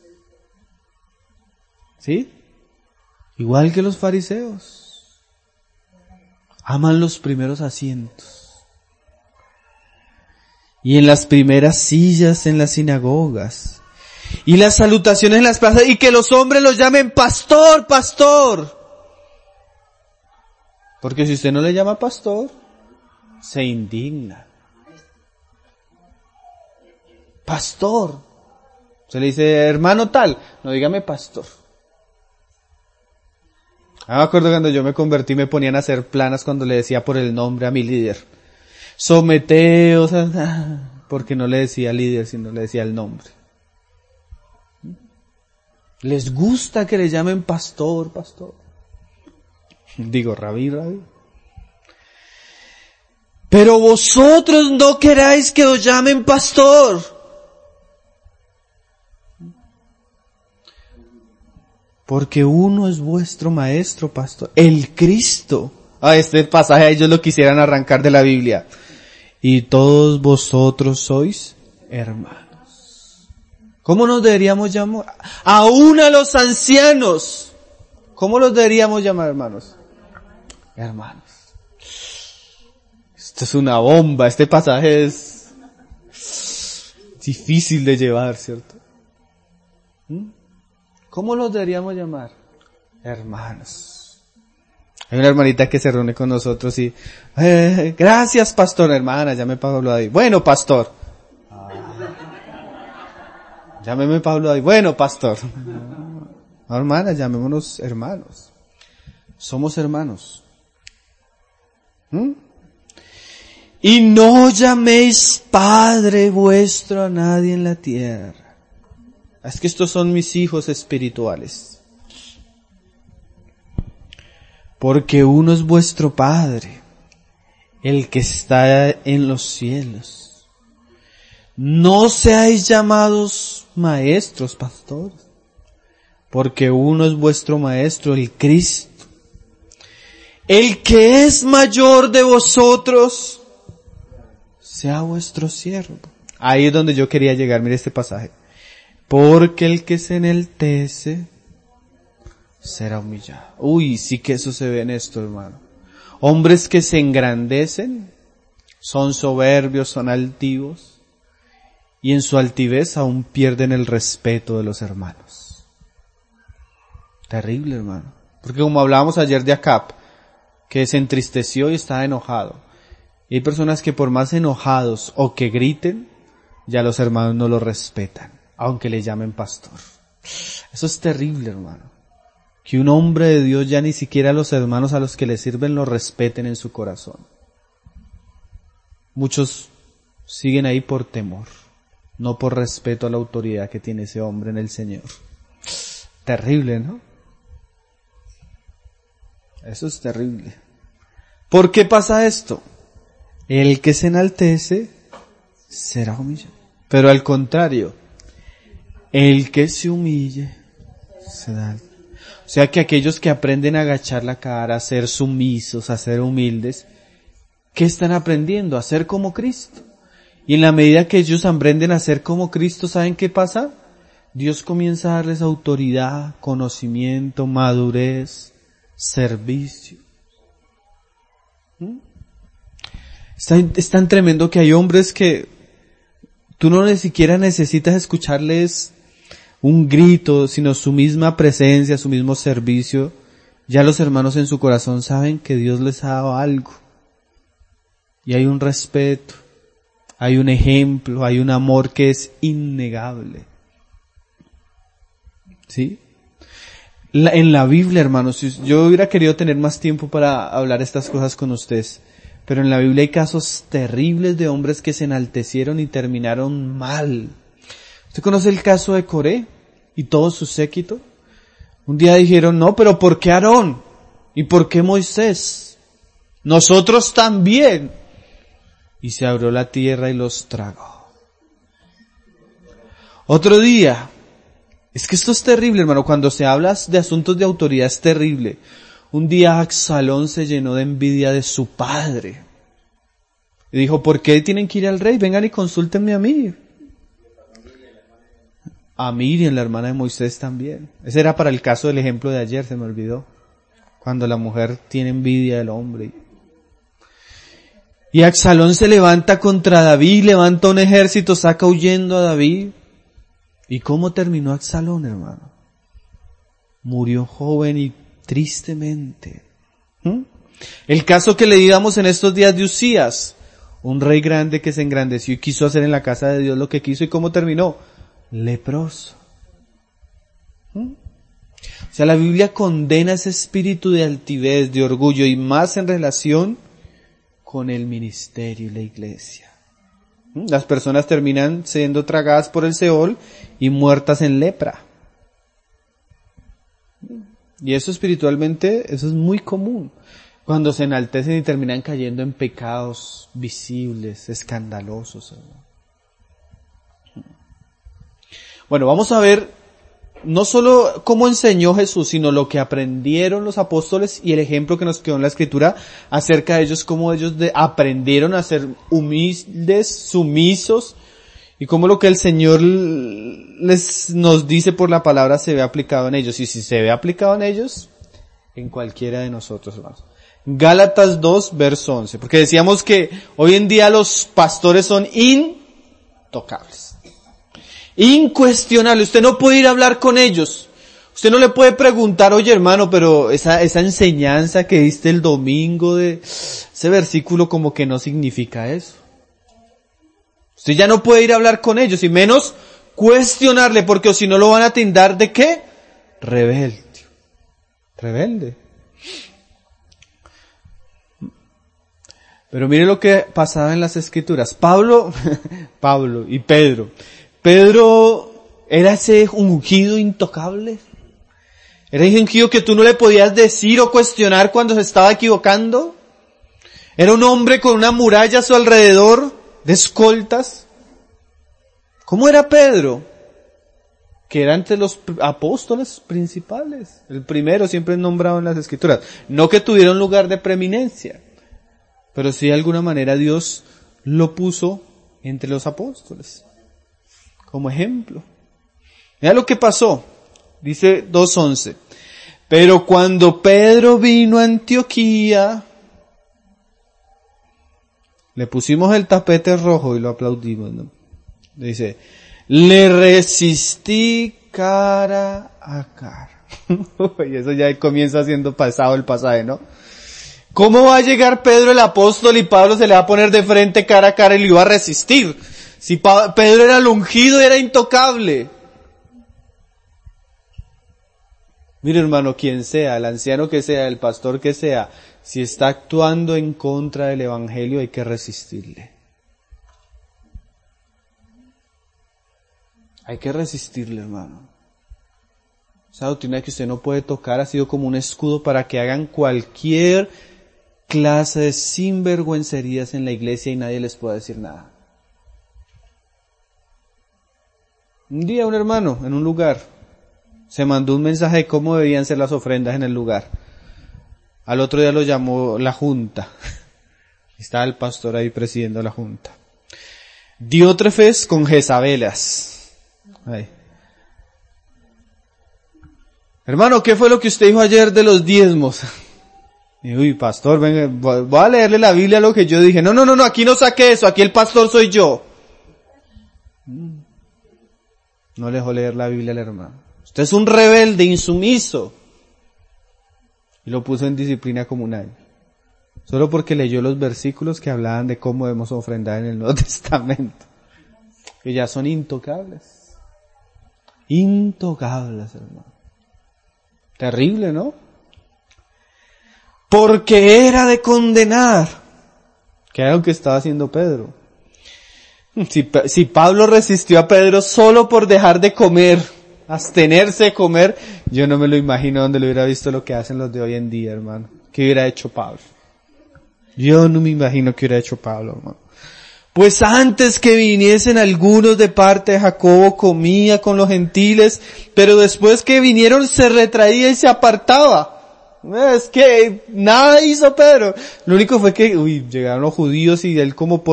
¿Sí? Igual que los fariseos. Aman los primeros asientos. Y en las primeras sillas en las sinagogas. Y las salutaciones en las plazas. Y que los hombres los llamen pastor, pastor. Porque si usted no le llama pastor, se indigna. Pastor. Se le dice, hermano tal. No, dígame pastor. Me acuerdo cuando yo me convertí, me ponían a hacer planas cuando le decía por el nombre a mi líder. Someteos, porque no le decía líder, sino le decía el nombre. Les gusta que le llamen pastor, pastor. Digo, rabí. Pero vosotros no queráis que os llamen pastor. Porque uno es vuestro maestro, pastor, el Cristo. Este pasaje ellos lo quisieran arrancar de la Biblia. Y todos vosotros sois hermanos. ¿Cómo nos deberíamos llamar? Aún a los ancianos. ¿Cómo los deberíamos llamar, hermanos? Hermanos. Esto es una bomba. Este pasaje es difícil de llevar, ¿cierto? ¿Cómo los deberíamos llamar? Hermanos. Hay una hermanita que se reúne con nosotros y, gracias pastor, hermana, llame Pablo David. Bueno, pastor. Llámeme Pablo David. Bueno, pastor. No, hermana, llamémonos hermanos. Somos hermanos. Y no llaméis Padre vuestro a nadie en la tierra. Es que estos son mis hijos espirituales. Porque uno es vuestro Padre, el que está en los cielos. No seáis llamados maestros, pastores, porque uno es vuestro Maestro, el Cristo. El que es mayor de vosotros, sea vuestro siervo. Ahí es donde yo quería llegar, mire este pasaje. Porque el que se enaltece será humillado. Uy, sí que eso se ve en esto, hermano. Hombres que se engrandecen, son soberbios, son altivos, y en su altivez aún pierden el respeto de los hermanos. Terrible, hermano. Porque como hablábamos ayer de Acab, que se entristeció y estaba enojado. Y hay personas que por más enojados o que griten, ya los hermanos no lo respetan, aunque le llamen pastor. Eso es terrible, hermano. Que un hombre de Dios ya ni siquiera los hermanos a los que le sirven lo respeten en su corazón. Muchos siguen ahí por temor, no por respeto a la autoridad que tiene ese hombre en el Señor. Terrible, ¿no? Eso es terrible. ¿Por qué pasa esto? El que se enaltece será humillado. Pero al contrario, el que se humille será. O sea que aquellos que aprenden a agachar la cara, a ser sumisos, a ser humildes, ¿qué están aprendiendo? A ser como Cristo. Y en la medida que ellos aprenden a ser como Cristo, ¿saben qué pasa? Dios comienza a darles autoridad, conocimiento, madurez, servicio. Es tan tremendo que hay hombres que tú no ni siquiera necesitas escucharles un grito, sino su misma presencia, su mismo servicio. Ya los hermanos en su corazón saben que Dios les ha dado algo. Y hay un respeto, hay un ejemplo, hay un amor que es innegable. ¿Sí? En la Biblia, hermanos, yo hubiera querido tener más tiempo para hablar estas cosas con ustedes, pero en la Biblia hay casos terribles de hombres que se enaltecieron y terminaron mal. ¿Usted conoce el caso de Coré y todo su séquito? Un día dijeron, no, pero ¿por qué Aarón? ¿Y por qué Moisés? Nosotros también. Y se abrió la tierra y los tragó. Otro día, es que esto es terrible, hermano, cuando se habla de asuntos de autoridad es terrible. Un día Absalón se llenó de envidia de su padre. Y dijo, ¿por qué tienen que ir al rey? Vengan y consúltenme a mí. A Miriam, la hermana de Moisés también. Ese era para el caso del ejemplo de ayer, se me olvidó. Cuando la mujer tiene envidia del hombre. Y Absalón se levanta contra David, levanta un ejército, saca huyendo a David. ¿Y cómo terminó Absalón, hermano? Murió joven y tristemente. El caso que leíamos en estos días de Usías, un rey grande que se engrandeció y quiso hacer en la casa de Dios lo que quiso, ¿y cómo terminó? Leproso. O sea, la Biblia condena ese espíritu de altivez, de orgullo, y más en relación con el ministerio y la iglesia. Las personas terminan siendo tragadas por el Seol y muertas en lepra. Y eso espiritualmente, eso es muy común. Cuando se enaltecen y terminan cayendo en pecados visibles, escandalosos. Bueno, vamos a ver no solo cómo enseñó Jesús, sino lo que aprendieron los apóstoles y el ejemplo que nos quedó en la Escritura acerca de ellos, cómo ellos aprendieron a ser humildes, sumisos, y cómo lo que el Señor nos dice por la palabra se ve aplicado en ellos. Y si se ve aplicado en ellos, en cualquiera de nosotros, hermanos. Gálatas 2, verso 11. Porque decíamos que hoy en día los pastores son intocables. Incuestionables. Usted no puede ir a hablar con ellos. Usted no le puede preguntar, oye hermano, pero esa enseñanza que diste el domingo de ese versículo como que no significa eso. Usted ya no puede ir a hablar con ellos y menos cuestionarle, porque si no lo van a tildar ¿de qué? Rebelde. Pero mire lo que pasaba en las Escrituras. Pablo y Pedro. Pedro era ese ungido intocable. Era ese ungido que tú no le podías decir o cuestionar cuando se estaba equivocando. Era un hombre con una muralla a su alrededor de escoltas. ¿Cómo era Pedro? Que era entre los apóstoles principales. El primero siempre es nombrado en las Escrituras. No que tuviera un lugar de preeminencia, pero sí de alguna manera Dios lo puso entre los apóstoles. Como ejemplo. Mira lo que pasó. Dice 2:11. Pero cuando Pedro vino a Antioquía, le pusimos el tapete rojo y lo aplaudimos, ¿no? Dice, le resistí cara a cara. Y eso ya comienza siendo pasado el pasaje, ¿no? ¿Cómo va a llegar Pedro el apóstol y Pablo se le va a poner de frente cara a cara y le iba a resistir? Si Pedro era el ungido y era intocable. Mire hermano, quien sea, el anciano que sea, el pastor que sea, si está actuando en contra del evangelio hay que resistirle. Hay que resistirle, hermano. Esa doctrina que usted no puede tocar ha sido como un escudo para que hagan cualquier clase de sinvergüencerías en la iglesia y nadie les pueda decir nada. Un día un hermano en un lugar se mandó un mensaje de cómo debían ser las ofrendas en el lugar. Al otro día lo llamó la junta. Estaba el pastor ahí presidiendo la junta. Diótrefes con Jezabelas. Ahí. Hermano, ¿qué fue lo que usted dijo ayer de los diezmos? Y uy, pastor, venga, voy a leerle la Biblia lo que yo dije. No, aquí no saqué eso, aquí el pastor soy yo. No le dejó leer la Biblia al hermano. Usted es un rebelde, insumiso. Y lo puso en disciplina comunal. Solo porque leyó los versículos que hablaban de cómo debemos ofrendar en el Nuevo Testamento. Que ya son intocables. Intocables, hermano. Terrible, ¿no? Porque era de condenar. Que era lo que estaba haciendo Pedro. Si Pablo resistió a Pedro solo por dejar de comer, abstenerse de comer, yo no me lo imagino donde le hubiera visto lo que hacen los de hoy en día, hermano. ¿Qué hubiera hecho Pablo? Yo no me imagino qué hubiera hecho Pablo, hermano. Pues antes que viniesen algunos de parte de Jacobo, comía con los gentiles, pero después que vinieron se retraía y se apartaba. Es que nada hizo Pedro. Lo único fue que, llegaron los judíos y él como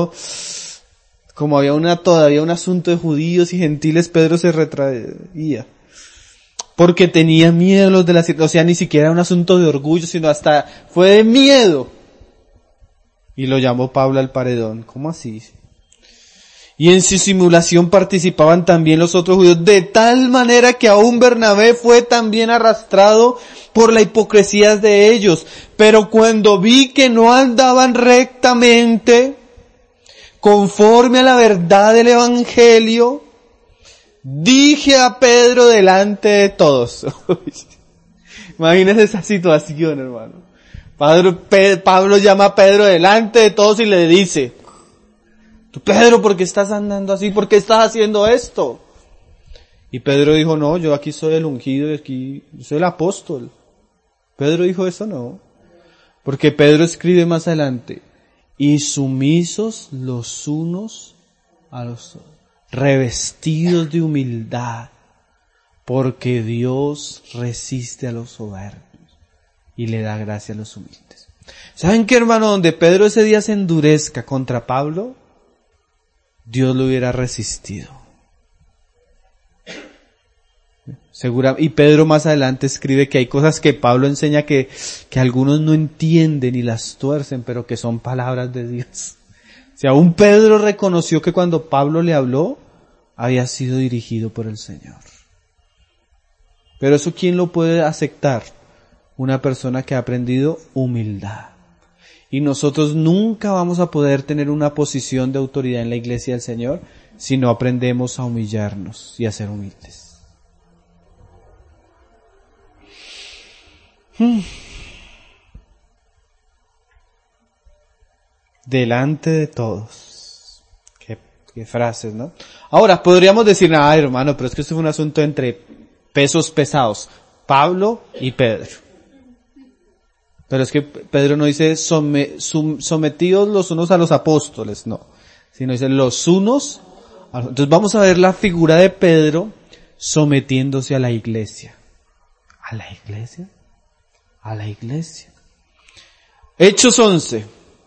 había todavía un asunto de judíos y gentiles, Pedro se retraía. Porque tenía miedo los de la circunstancia, o sea, ni siquiera era un asunto de orgullo, sino hasta fue de miedo. Y lo llamó Pablo al paredón. ¿Cómo así? Y en su simulación participaban también los otros judíos, de tal manera que aún Bernabé fue también arrastrado por la hipocresía de ellos. Pero cuando vi que no andaban rectamente, conforme a la verdad del Evangelio, dije a Pedro delante de todos. Imagínense esa situación, hermano. Pablo llama a Pedro delante de todos y le dice, tú Pedro, ¿por qué estás andando así? ¿Por qué estás haciendo esto? Y Pedro dijo, no, yo aquí soy el ungido y aquí soy el apóstol. Pedro dijo eso, no. Porque Pedro escribe más adelante, y sumisos los unos a los otros, revestidos de humildad, porque Dios resiste a los soberbios y le da gracia a los humildes. ¿Saben qué, hermano? Donde Pedro ese día se endurezca contra Pablo, Dios lo hubiera resistido. Y Pedro más adelante escribe que hay cosas que Pablo enseña que algunos no entienden y las tuercen, pero que son palabras de Dios. O sea, aún Pedro reconoció que cuando Pablo le habló, había sido dirigido por el Señor. Pero eso, ¿quién lo puede aceptar? Una persona que ha aprendido humildad. Y nosotros nunca vamos a poder tener una posición de autoridad en la iglesia del Señor si no aprendemos a humillarnos y a ser humildes. Delante de todos. Qué frases, ¿no? Ahora, podríamos decir, hermano, pero es que esto fue un asunto entre pesos pesados, Pablo y Pedro. Pero es que Pedro no dice sometidos los unos a los apóstoles, no. Sino dice los unos a los... Entonces vamos a ver la figura de Pedro sometiéndose a la iglesia. ¿A la iglesia? A la iglesia. Hechos 11.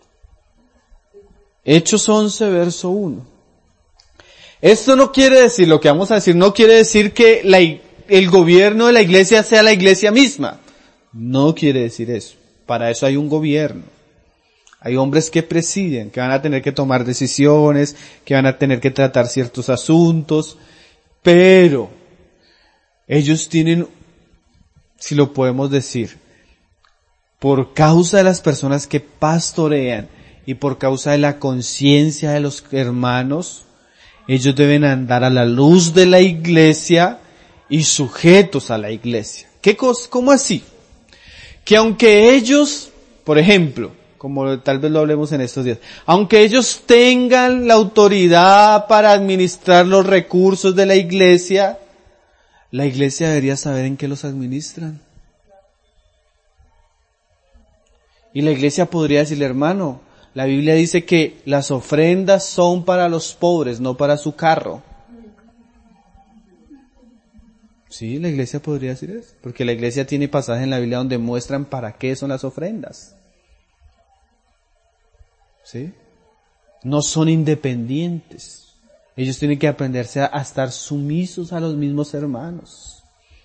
Hechos 11, verso 1. Esto no quiere decir, lo que vamos a decir, no quiere decir que el gobierno de la iglesia sea la iglesia misma. No quiere decir eso. Para eso hay un gobierno. Hay hombres que presiden, que van a tener que tomar decisiones, que van a tener que tratar ciertos asuntos, pero ellos tienen, si lo podemos decir, por causa de las personas que pastorean y por causa de la conciencia de los hermanos, ellos deben andar a la luz de la iglesia y sujetos a la iglesia. ¿Qué cosa? ¿Cómo así? Que aunque ellos, por ejemplo, como tal vez lo hablemos en estos días, aunque ellos tengan la autoridad para administrar los recursos de la iglesia debería saber en qué los administran. Y la iglesia podría decirle, hermano, la Biblia dice que las ofrendas son para los pobres, no para su carro. Sí, la iglesia podría decir eso, porque la iglesia tiene pasajes en la Biblia donde muestran para qué son las ofrendas. ¿Sí? No son independientes. Ellos tienen que aprenderse a estar sumisos a los mismos hermanos.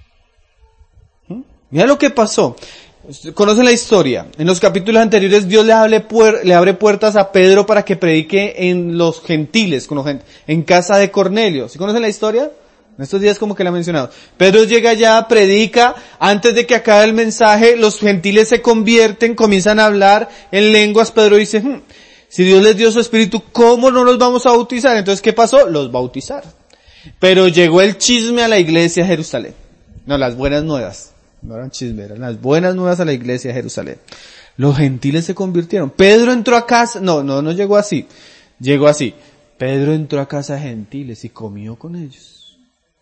Mira lo que pasó. Conocen la historia. En los capítulos anteriores Dios le abre puertas a Pedro para que predique en los gentiles, en casa de Cornelio. ¿Sí conocen la historia? En estos días como que la he mencionado. Pedro llega allá, predica, antes de que acabe el mensaje, los gentiles se convierten, comienzan a hablar en lenguas. Pedro dice, si Dios les dio su espíritu, ¿cómo no los vamos a bautizar? Entonces, ¿qué pasó? Los bautizaron. Pero llegó el chisme a la iglesia de Jerusalén. No, las buenas nuevas. No eran chismes, eran las buenas nuevas a la iglesia de Jerusalén. Los gentiles se convirtieron. Pedro entró a casa, no llegó así. Llegó así. Pedro entró a casa de gentiles y comió con ellos.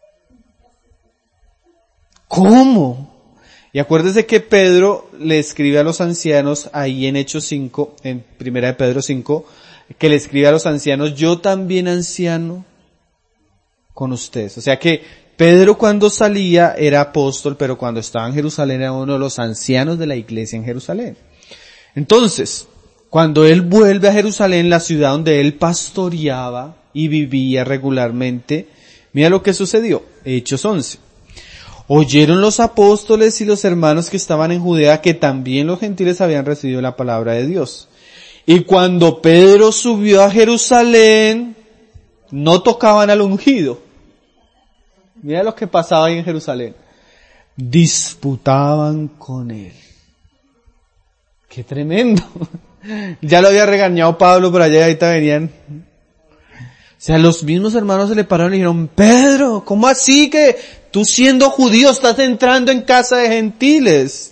¿Cómo? Y acuérdese que Pedro le escribe a los ancianos ahí en Hechos 5, en Primera de Pedro 5, que le escribe a los ancianos, yo también anciano con ustedes. O sea que Pedro cuando salía era apóstol, pero cuando estaba en Jerusalén era uno de los ancianos de la iglesia en Jerusalén. Entonces, cuando él vuelve a Jerusalén, la ciudad donde él pastoreaba y vivía regularmente, mira lo que sucedió. Hechos 11. Oyeron los apóstoles y los hermanos que estaban en Judea que también los gentiles habían recibido la palabra de Dios. Y cuando Pedro subió a Jerusalén, no tocaban al ungido. Mira lo que pasaba ahí en Jerusalén. Disputaban con él. ¡Qué tremendo! Ya lo había regañado Pablo por allá y ahorita venían. O sea, los mismos hermanos se le pararon y dijeron, Pedro, ¿cómo así que tú siendo judío estás entrando en casa de gentiles?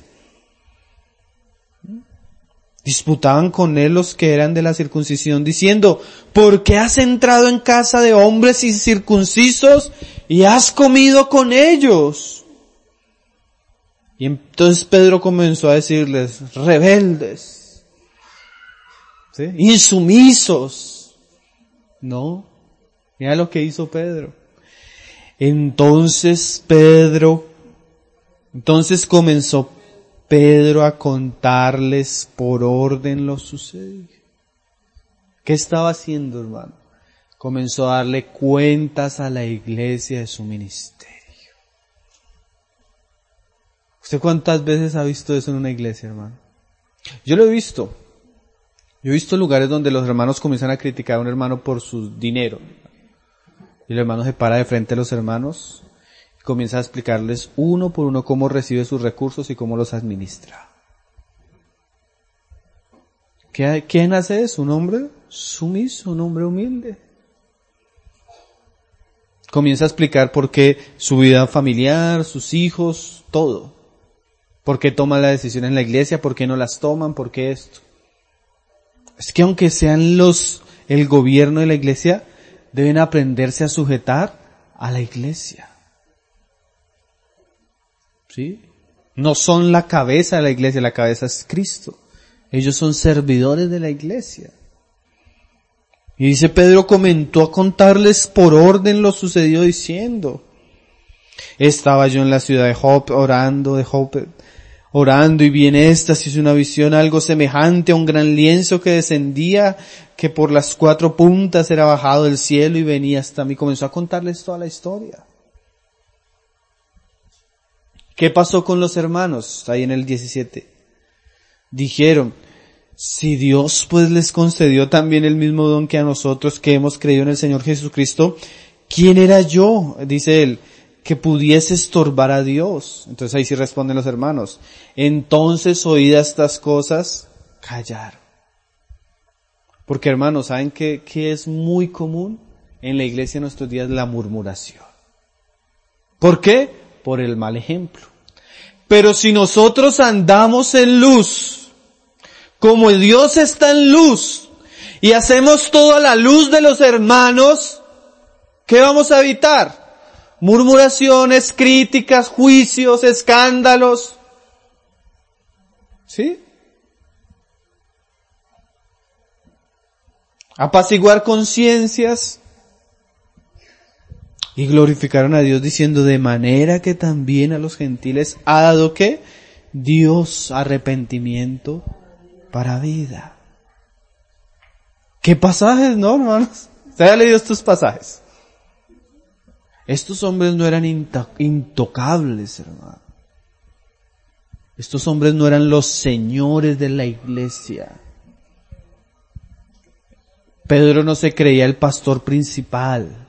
Disputaban con él los que eran de la circuncisión, diciendo, ¿por qué has entrado en casa de hombres incircuncisos y has comido con ellos? Y entonces Pedro comenzó a decirles, rebeldes, ¿sí? Insumisos. No, mira lo que hizo Pedro. Entonces comenzó Pedro a contarles por orden lo sucedido. ¿Qué estaba haciendo, hermano? comenzó a darle cuentas a la iglesia de su ministerio. ¿Usted cuántas veces ha visto eso en una iglesia, hermano? Yo lo he visto. Yo he visto lugares donde los hermanos comienzan a criticar a un hermano por su dinero. Y el hermano se para de frente a los hermanos y comienza a explicarles uno por uno cómo recibe sus recursos y cómo los administra. ¿Quién hace eso? Un hombre sumiso, un hombre humilde. Comienza a explicar por qué su vida familiar, sus hijos, todo. ¿Por qué toman la decisión en la iglesia? ¿Por qué no las toman? ¿Por qué esto? Es que aunque sean el gobierno de la iglesia, deben aprenderse a sujetar a la iglesia. ¿Sí? No son la cabeza de la iglesia es Cristo. Ellos son servidores de la iglesia. Y dice Pedro comenzó a contarles por orden lo sucedido diciendo: estaba yo en la ciudad de Jope orando y vi en éxtasis una visión algo semejante a un gran lienzo que descendía, que por las 4 puntas era bajado del cielo y venía hasta mí. Comenzó a contarles toda la historia. ¿Qué pasó con los hermanos? Ahí en el 17. Dijeron: si Dios pues les concedió también el mismo don que a nosotros que hemos creído en el Señor Jesucristo, ¿quién era yo? Dice él, que pudiese estorbar a Dios. Entonces ahí sí responden los hermanos: entonces oídas estas cosas, callar. Porque hermanos, ¿saben qué es muy común en la iglesia en nuestros días? La murmuración. ¿Por qué? Por el mal ejemplo. Pero si nosotros andamos en luz, como Dios está en luz, y hacemos todo a la luz de los hermanos, ¿qué vamos a evitar? Murmuraciones, críticas, juicios, escándalos. ¿Sí? Apaciguar conciencias. Y glorificaron a Dios diciendo: de manera que también a los gentiles ha dado ¿qué? Dios arrepentimiento para vida. ¿Qué pasajes, no, hermanos? ¿Usted ha leído estos pasajes? Estos hombres no eran intocables, hermano. Estos hombres no eran los señores de la iglesia. Pedro no se creía el pastor principal.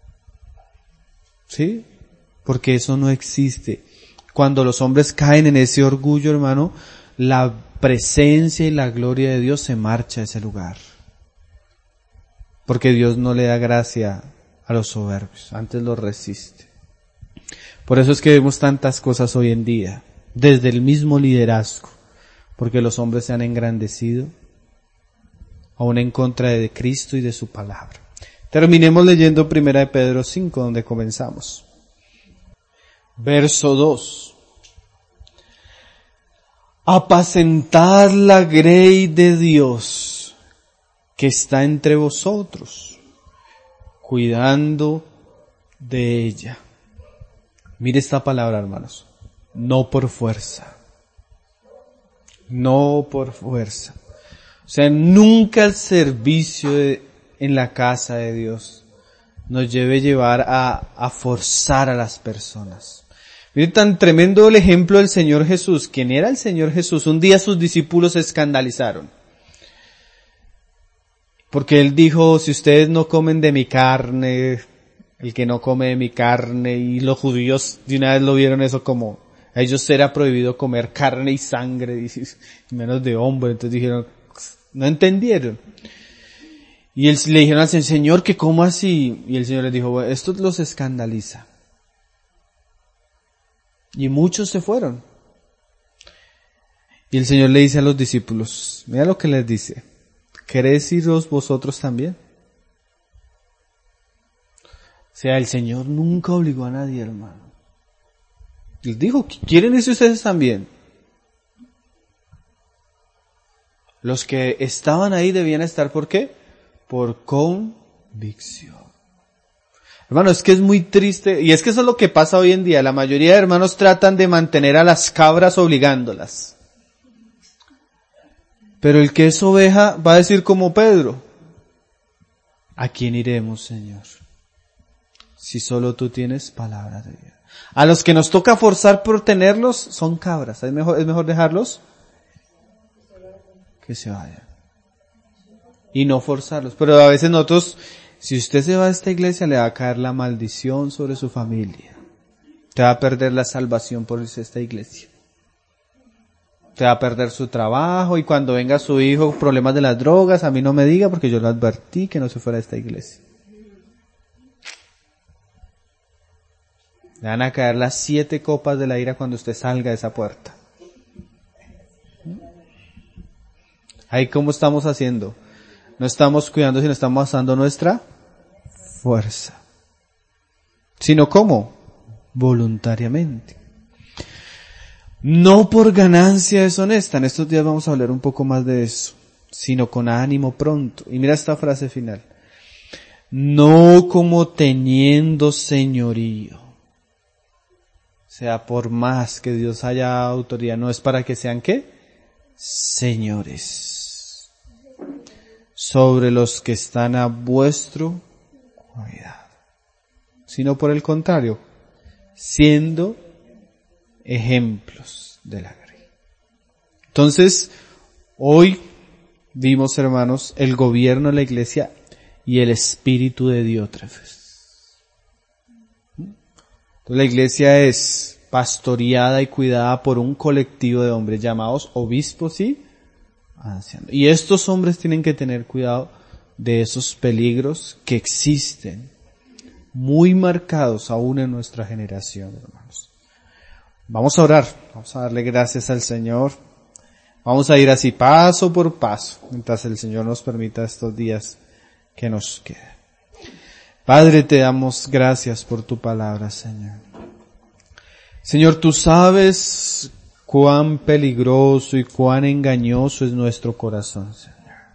¿Sí? Porque eso no existe. Cuando los hombres caen en ese orgullo, hermano, la presencia y la gloria de Dios se marcha a ese lugar. Porque Dios no le da gracia a los soberbios, antes los resiste. Por eso es que vemos tantas cosas hoy en día, desde el mismo liderazgo, porque los hombres se han engrandecido, aún en contra de Cristo y de su palabra. Terminemos leyendo 1 de Pedro 5, donde comenzamos. Verso 2. Apacentad la grey de Dios que está entre vosotros, cuidando de ella. Mire esta palabra, hermanos. No por fuerza. No por fuerza. O sea, nunca el servicio en la casa de Dios nos debe llevar a forzar a las personas. Mire tan tremendo el ejemplo del Señor Jesús. ¿Quién era el Señor Jesús? Un día sus discípulos se escandalizaron. Porque Él dijo: si ustedes no comen de mi carne, el que no come de mi carne, y los judíos de una vez lo vieron eso como, a ellos era prohibido comer carne y sangre, y menos de hombre. Entonces dijeron, no entendieron. Y le dijeron al Señor que cómo así, y el Señor les dijo: bueno, esto los escandaliza. Y muchos se fueron. Y el Señor le dice a los discípulos, mira lo que les dice: ¿queréis iros vosotros también? O sea, el Señor nunca obligó a nadie, hermano. Les dijo: ¿quieren irse ustedes también? Los que estaban ahí debían estar, ¿por qué? Por convicción. Hermano, es que es muy triste, y es que eso es lo que pasa hoy en día. La mayoría de hermanos tratan de mantener a las cabras obligándolas. Pero el que es oveja va a decir como Pedro: ¿A quién iremos, Señor? Si solo tú tienes palabra de vida. A los que nos toca forzar por tenerlos, son cabras. Es mejor dejarlos que se vayan. Y no forzarlos. Pero a veces nosotros, si usted se va a esta iglesia, le va a caer la maldición sobre su familia. Te va a perder la salvación por irse a esta iglesia. Te va a perder su trabajo y cuando venga su hijo, problemas de las drogas, a mí no me diga porque yo le advertí que no se fuera a esta iglesia. Le van a caer las 7 copas de la ira cuando usted salga de esa puerta. Ahí cómo estamos haciendo. No estamos cuidando, sino estamos usando nuestra fuerza. Sino ¿cómo? Voluntariamente. No por ganancia deshonesta. En estos días vamos a hablar un poco más de eso. Sino con ánimo pronto. Y mira esta frase final. No como teniendo señorío. O sea, por más que Dios haya dado autoridad, no es para que sean ¿qué? Señores. Sobre los que están a vuestro cuidado. Sino por el contrario, siendo ejemplos de la gracia. Entonces, hoy vimos, hermanos, el gobierno de la iglesia y el espíritu de Diótrefes. Entonces, la iglesia es pastoreada y cuidada por un colectivo de hombres llamados obispos y ancianos. Y estos hombres tienen que tener cuidado de esos peligros que existen, muy marcados aún en nuestra generación, hermanos. Vamos a orar, vamos a darle gracias al Señor. Vamos a ir así paso por paso, mientras el Señor nos permita estos días que nos quedan. Padre, te damos gracias por tu palabra, Señor. Señor, tú sabes cuán peligroso y cuán engañoso es nuestro corazón, Señor.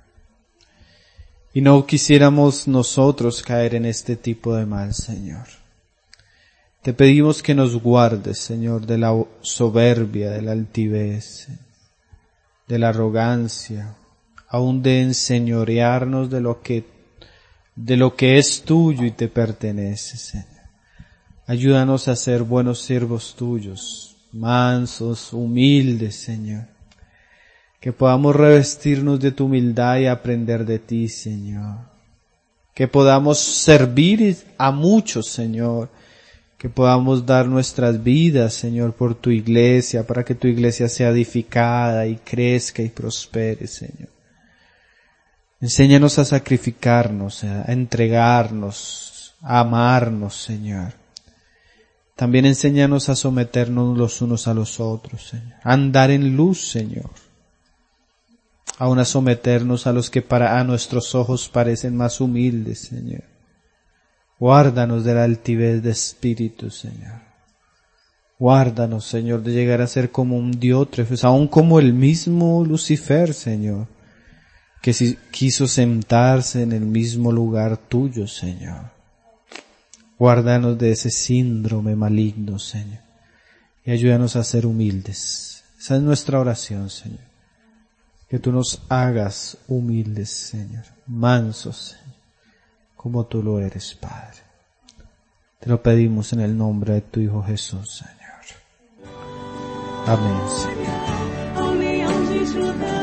Y no quisiéramos nosotros caer en este tipo de mal, Señor. Te pedimos que nos guardes, Señor, de la soberbia, de la altivez, de la arrogancia, aún de enseñorearnos de lo que es tuyo y te pertenece, Señor. Ayúdanos a ser buenos siervos tuyos, mansos, humildes, Señor. Que podamos revestirnos de tu humildad y aprender de ti, Señor. Que podamos servir a muchos, Señor. Que podamos dar nuestras vidas, Señor, por tu iglesia, para que tu iglesia sea edificada y crezca y prospere, Señor. Enséñanos a sacrificarnos, a entregarnos, a amarnos, Señor. También enséñanos a someternos los unos a los otros, Señor. A andar en luz, Señor. Aún a someternos a los que a nuestros ojos parecen más humildes, Señor. Guárdanos de la altivez de espíritu, Señor. Guárdanos, Señor, de llegar a ser como un Diótrefes, aún como el mismo Lucifer, Señor, que quiso sentarse en el mismo lugar tuyo, Señor. Guárdanos de ese síndrome maligno, Señor, y ayúdanos a ser humildes. Esa es nuestra oración, Señor. Que tú nos hagas humildes, Señor, mansos, Señor, como tú lo eres, Padre. Te lo pedimos en el nombre de tu Hijo Jesús, Señor. Amén, Señor.